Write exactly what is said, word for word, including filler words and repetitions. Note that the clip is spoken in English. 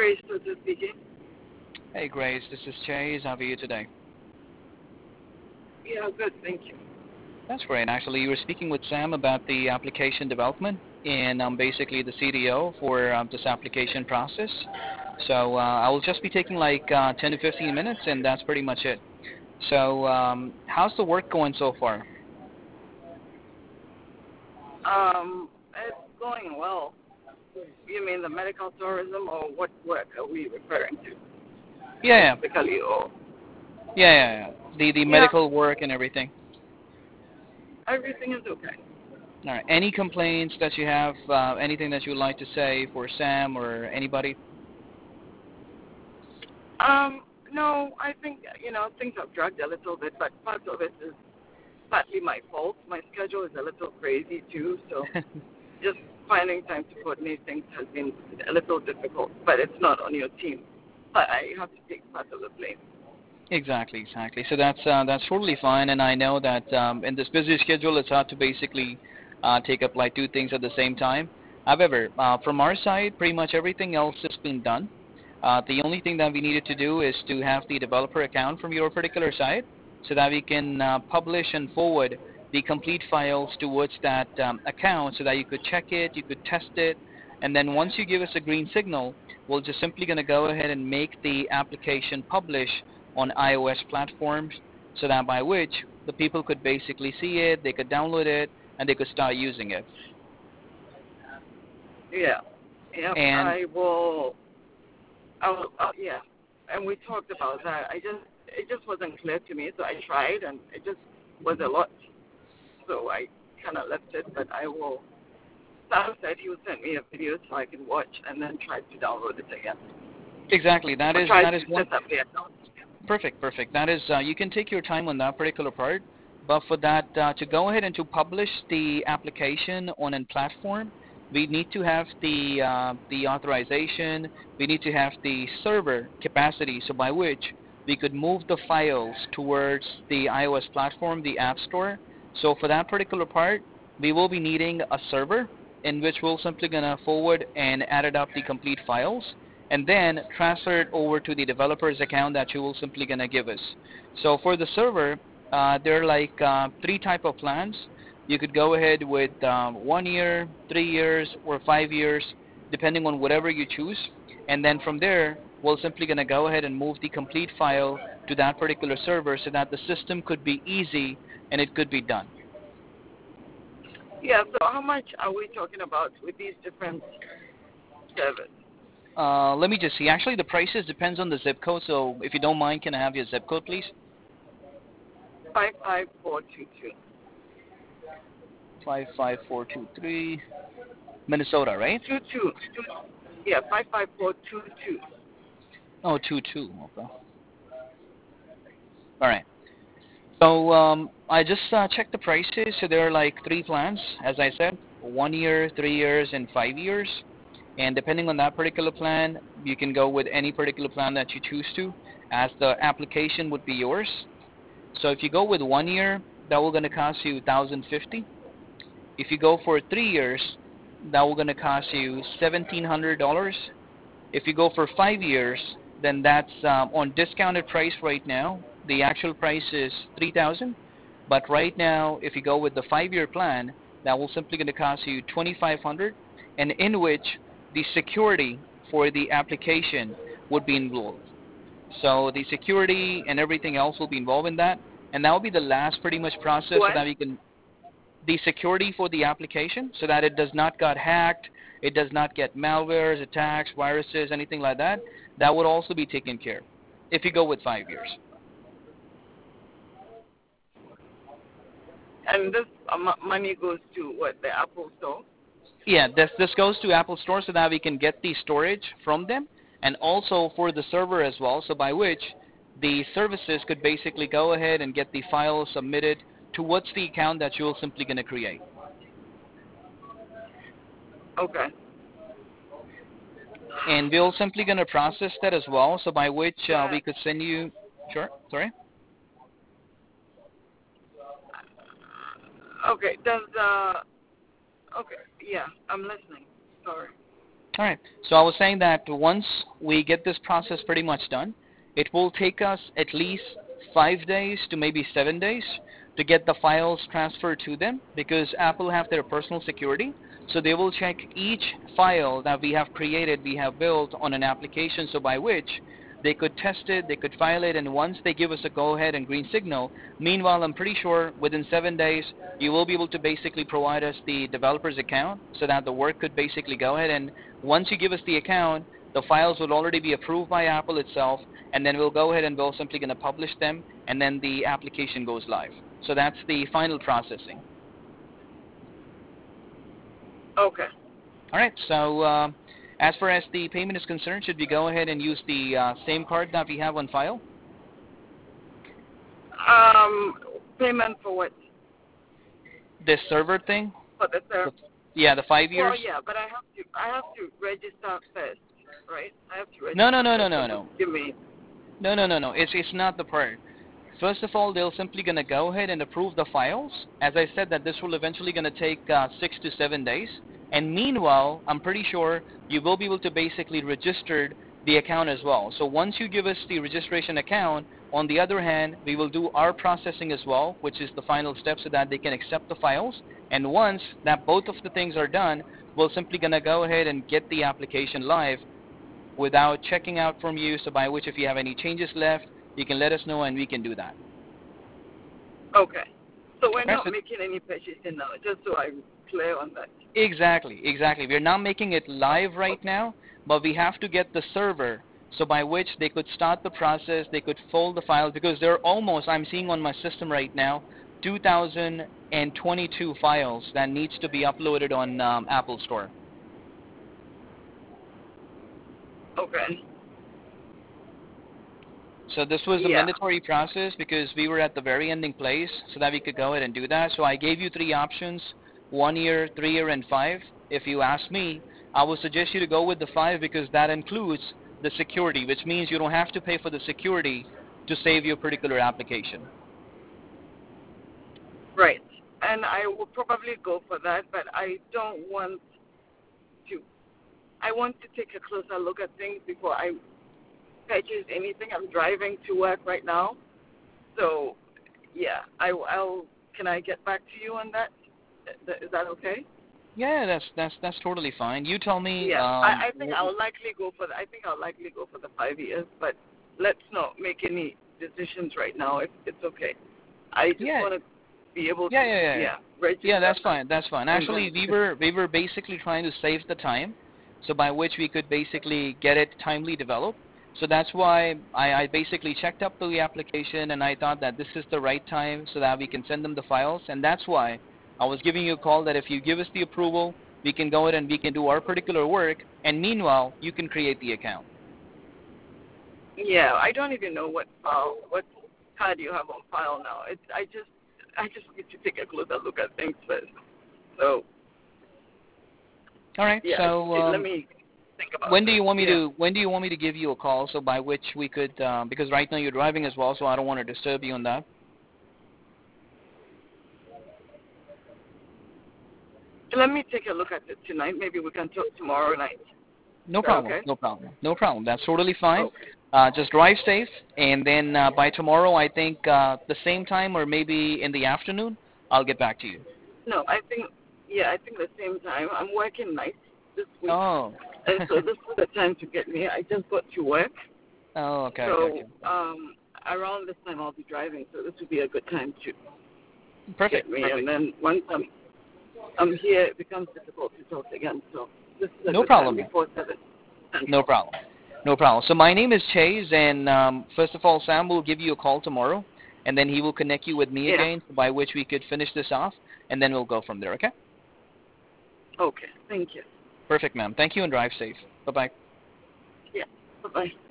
Grace Soto speaking. Hey, Grace, this is Chase. How are you today? Yeah, good, thank you. That's great. Actually, you were speaking with Sam about the application development, and I'm basically the C D O for um, this application process. So uh, I will just be taking like uh, ten to fifteen minutes, and that's pretty much it. So um, how's the work going so far? Um, it's going well. You mean the medical tourism, or what work are we referring to Yeah, specifically? Or yeah, yeah, yeah, yeah. The the yeah, medical work and everything. everything is okay. All right. Any complaints that you have? Uh, anything that you would like to say for Sam or anybody? Um, no, I think you know things have dragged a little bit, but part of it is partly my fault. My schedule is a little crazy too, so just finding time to coordinate things has been a little difficult. But it's not on your team. But I have to take part of the blame. Exactly, exactly. So that's uh, that's totally fine, and I know that um, in this busy schedule, it's hard to basically uh, take up like two things at the same time. However, uh, from our side, pretty much everything else has been done. Uh, the only thing that we needed to do is to have the developer account from your particular site, so that we can uh, publish and forward the complete files towards that um, account, so that you could check it, you could test it, and then once you give us a green signal, we're just simply going to go ahead and make the application publish on iOS platforms, so that by which the people could basically see it, they could download it, and they could start using it. Yeah, yeah. And I will. I will. Uh, yeah, and we talked about that. I just it just wasn't clear to me, so I tried, and it just was a lot. So I kind of left it, but I will. Sam said he would send me a video so I can watch and then try to download it again. exactly, that Or is try that to is one set up the account. perfect, perfect. That is uh, you can take your time on that particular part, but for that uh, to go ahead and to publish the application on a platform, we need to have the uh, the authorization. We need to have the server capacity, so by which we could move the files towards the iOS platform, the App Store. So for that particular part, we will be needing a server in which we're simply gonna forward and add it up the complete files, and then transfer it over to the developer's account that you will simply gonna give us. So for the server, uh, there are like uh, three type of plans. You could go ahead with um, one year, three years, or five years, depending on whatever you choose. And then from there, we're simply gonna go ahead and move the complete file to that particular server, so that the system could be easy and it could be done. Yeah. So how much are we talking about with these different servers? Uh, let me just see. Actually, the prices depends on the zip code. So if you don't mind, can I have your zip code, please? Five five four two two. Five five four two three, Minnesota, right? Two two. Two. Yeah. Five five four two two. Oh, two two. Okay. All right. So um, I just uh, checked the prices. So there are like three plans, as I said, one year, three years, and five years. And depending on that particular plan, you can go with any particular plan that you choose to, as the application would be yours. So if you go with one year, that will going to cost you one thousand fifty. If you go for three years, that will going to cost you seventeen hundred dollars. If you go for five years, then that's um, on discounted price right now. The actual price is three thousand, but right now, if you go with the five-year plan, that will simply going to cost you twenty-five hundred, and in which the security for the application would be involved. So the security and everything else will be involved in that, and that will be the last pretty much process, so What? that we can the security for the application, so that it does not get hacked, it does not get malwares, attacks, viruses, anything like that. That would also be taken care of if you go with five years. And this uh, mo- money goes to what, the Apple Store? Yeah, this this goes to Apple Store, so that we can get the storage from them, and also for the server as well. So by which the services could basically go ahead and get the file submitted towards the account that you're simply going to create. Okay. And we're simply going to process that as well. So by which uh, Yeah. we could send you. Sure. Sorry. Okay. Does uh? Okay. Yeah, I'm listening. Sorry. All right. So I was saying that once we get this process pretty much done, it will take us at least five days to maybe seven days to get the files transferred to them because Apple have their personal security. So they will check each file that we have created, we have built on an application, so by which they could test it, they could file it, and once they give us a go-ahead and green signal, meanwhile, I'm pretty sure within seven days, you will be able to basically provide us the developer's account so that the work could basically go ahead. And once you give us the account, the files will already be approved by Apple itself, and then we'll go ahead and we'll simply going to publish them, and then the application goes live. So that's the final processing. Okay. All right. So uh, as far as the payment is concerned, should we go ahead and use the uh, same card that we have on file? Um, payment for what? This server thing? For the server. Yeah, the five years. Well, yeah, but I have to. I have to register first, right? I have to register. No, no, no, no, no, no. Give me. No, no, no, no. It's it's not the part. First of all, they're simply going to go ahead and approve the files. As I said, that this will eventually going to take uh, six to seven days. And meanwhile, I'm pretty sure you will be able to basically register the account as well. So once you give us the registration account, on the other hand, we will do our processing as well, which is the final step so that they can accept the files. And once that both of the things are done, we're simply going to go ahead and get the application live without checking out from you. So by which if you have any changes left, you can let us know and we can do that. Okay. So we're Right, not so making any purchasing now, just so I'm clear on that. Exactly, exactly. We're not making it live right now, but we have to get the server, so by which they could start the process, they could fold the files, because they're almost, I'm seeing on my system right now, two thousand twenty-two files that needs to be uploaded on um, Apple Store. Okay. So this was a Yeah. mandatory process because we were at the very ending place so that we could go ahead and do that. So I gave you three options, one year, three year, and five. If you ask me, I would suggest you to go with the five because that includes the security, which means you don't have to pay for the security to save your particular application. Right. And I will probably go for that, but I don't want to. I want to take a closer look at things before I purchase anything. I'm driving to work right now, so yeah. I, I'll. Can I get back to you on that? Is that okay? Yeah, that's that's that's totally fine. You tell me. Yeah, Um, I, I think I'll likely go for the. I think I'll likely go for the five years, but let's not make any decisions right now. If it's okay, I just yeah. want to be able to. Yeah, yeah, yeah. Yeah, register. Yeah, that's fine. That's fine. Actually, we were we were basically trying to save the time, so by which we could basically get it timely developed. So that's why I, I basically checked up the application and I thought that this is the right time so that we can send them the files. And that's why I was giving you a call that if you give us the approval, we can go ahead and we can do our particular work. And meanwhile, you can create the account. Yeah, I don't even know what file, what card you have on file now. It's I just I just need to take a closer look at things first. So. All right. Yeah. So um, let me. When do you want me yeah. to when do you want me to give you a call so by which we could um, because right now you're driving as well, so I don't want to disturb you on that. Let me take a look at it tonight. Maybe we can talk tomorrow night. No problem. Okay? No problem. No problem. That's totally fine. Okay. Uh, just drive safe, and then uh, by tomorrow, I think uh, the same time or maybe in the afternoon, I'll get back to you. No, I think yeah, I think the same time. I'm working nights this week. Oh. And so this is the time to get me. I just got to work. Oh, okay. So okay, okay. um, around this time I'll be driving. So this would be a good time to Perfect. get me. Perfect. And then once I'm I'm here, it becomes difficult to talk again. So this is a No good problem. time before seven. No problem. No problem. So my name is Chase, and um, first of all, Sam will give you a call tomorrow, and then he will connect you with me yeah. again, by which we could finish this off, and then we'll go from there. Okay? Okay. Thank you. Perfect, ma'am. Thank you, and drive safe. Bye-bye. Yeah. Bye-bye.